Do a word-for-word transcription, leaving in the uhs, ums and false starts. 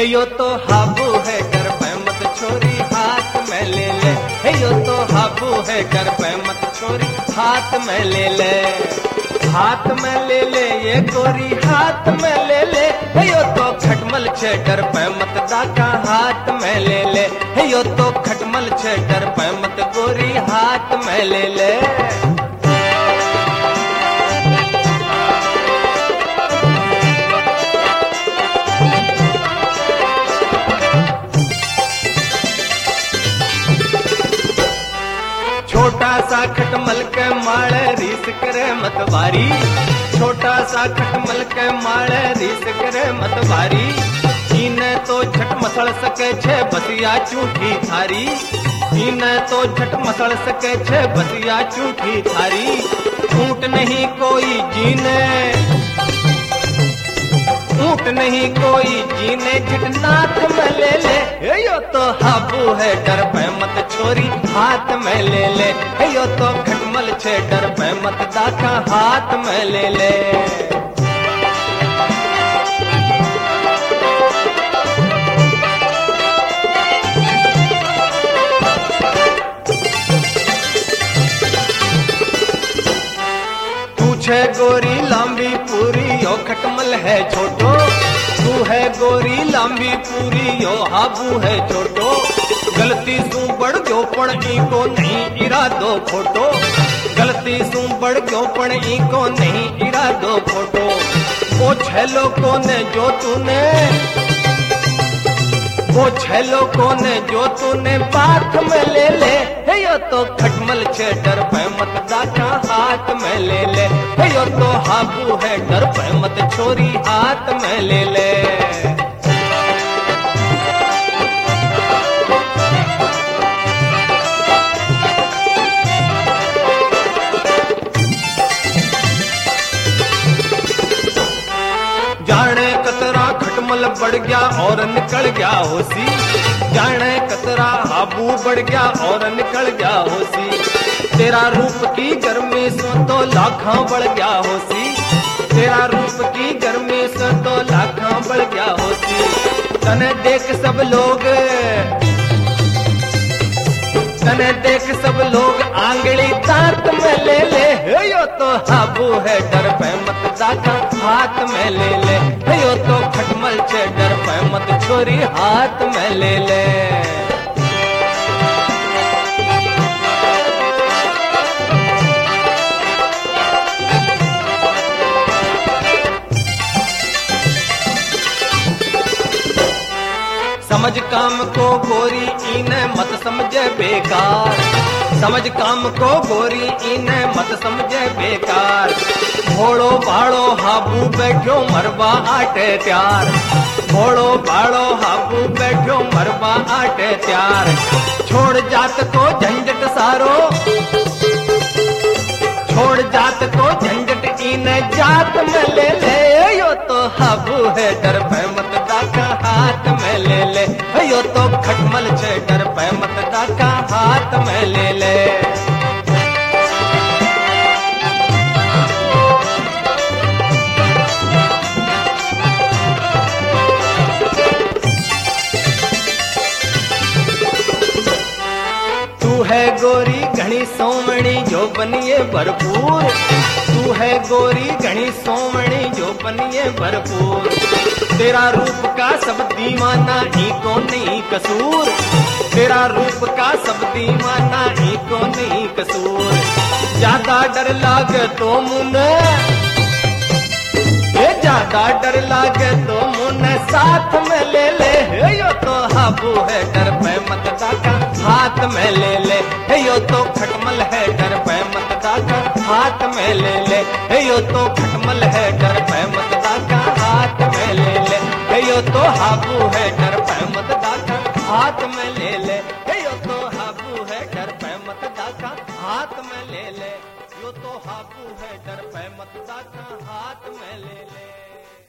यो तो हाबू है डर पे मत छोरी हाथ में ले ले, यो तो हाबू है डर पे मत छोरी हाथ में ले ले, हाथ में ले ले ये गोरी हाथ में ले ले, यो तो खटमल छे डर पे मत दाका हाथ में ले ले, यो तो खटमल छे डर पे मत गोरी हाथ में ले ले। छोटा सा खटमल के माले रीस करे मतवारी, छोटा सा खटमल के माले रीस करे मतवारी, इने तो झट मसल सके छे बसिया चूठी थारी, इने तो झट मसल सके छे बसिया चूठी थारी, ऊंट नहीं कोई जीने ऊंट नहीं कोई जीने झट नाथ में ले ले, यो तो हाबू है डर पे मत छोरी हाथ में ले ले, यो तो खटमल छे डर पे मत दाका हाथ में ले ले। छे गोरी लांबी पूरी यो खटमल है छोटो, तू है गोरी लांबी पूरी यो हाबू है छोटो, गलती सू बढ़ गयो पण ई को नहीं इरादो खोटो, गलती सू बढ़ गयो पण ई को नहीं इरादो खोटो, वो छह लोगों ने जो तूने वो छह लोगों ने जो तूने बात में ले ले, यो तो खटमल छे डर पे मत दाका हाथ में ले ले, यो तो हाबू है डर पे मत छोरी हाथ में ले ले। जाने कतरा खटमल बढ़ गया और निकल गया होसी, जाने कतरा हाबू बढ़ गया और निकल गया होसी, तेरा रूप की गर्मी से तो लाखों बढ़ गया होसी, तेरा रूप की गर्मी से तो लाखों बढ़ गया होसी, तने देख सब लोग तने देख सब लोग आंगली दांत में ले ले, यो तो हाबू है डर पे मत दाका हाथ में ले ले, यो तो खटमल छे डर पे मत छोरी हाथ में ले ले। समझ काम को गोरी इने मत समझे बेकार, समझ काम को गोरी इने मत समझे बेकार, भोड़ो भाड़ो हाबू बैठो मरबा आटे त्यार, भोड़ो भाड़ो हाबू बैठो मरबा आटे त्यार, छोड़ जात को झंझट सारो छोड़ जात को झंझट इने जात में ले ले, यो तो हाबू है डर पे मत दाका हाथ में ले ले, यो तो खटमल छे डर पे मत दाका हाथ में ले ले। तू है गोरी घनी सोमणी जो बनिए भरपूर, तू है गोरी घनी सोमणी जो बनिए भरपूर, तेरा रूप का सब दीवाना ही को नहीं कसूर, तेरा रूप का सब दीवाना ही को नहीं कसूर, ज्यादा डर लागे तो मुने ये ज्यादा डर लागे तो मुने साथ में ले ले, यो तो हाबू है डर पे मत दाका हाथ में ले ले, यो तो खटमल है डर पे मत दाका हाथ में ले ले, यो तो खटमल है डर पे मत दाका हाथ में ले ले, यो तो हाबू है डर पे मत दाका हाथ में ले ले, यो तो हाबू है डर पे मत दाका हाथ में ले ले, यो तो हाबू है डर पे मत दाका हाथ में ले ले।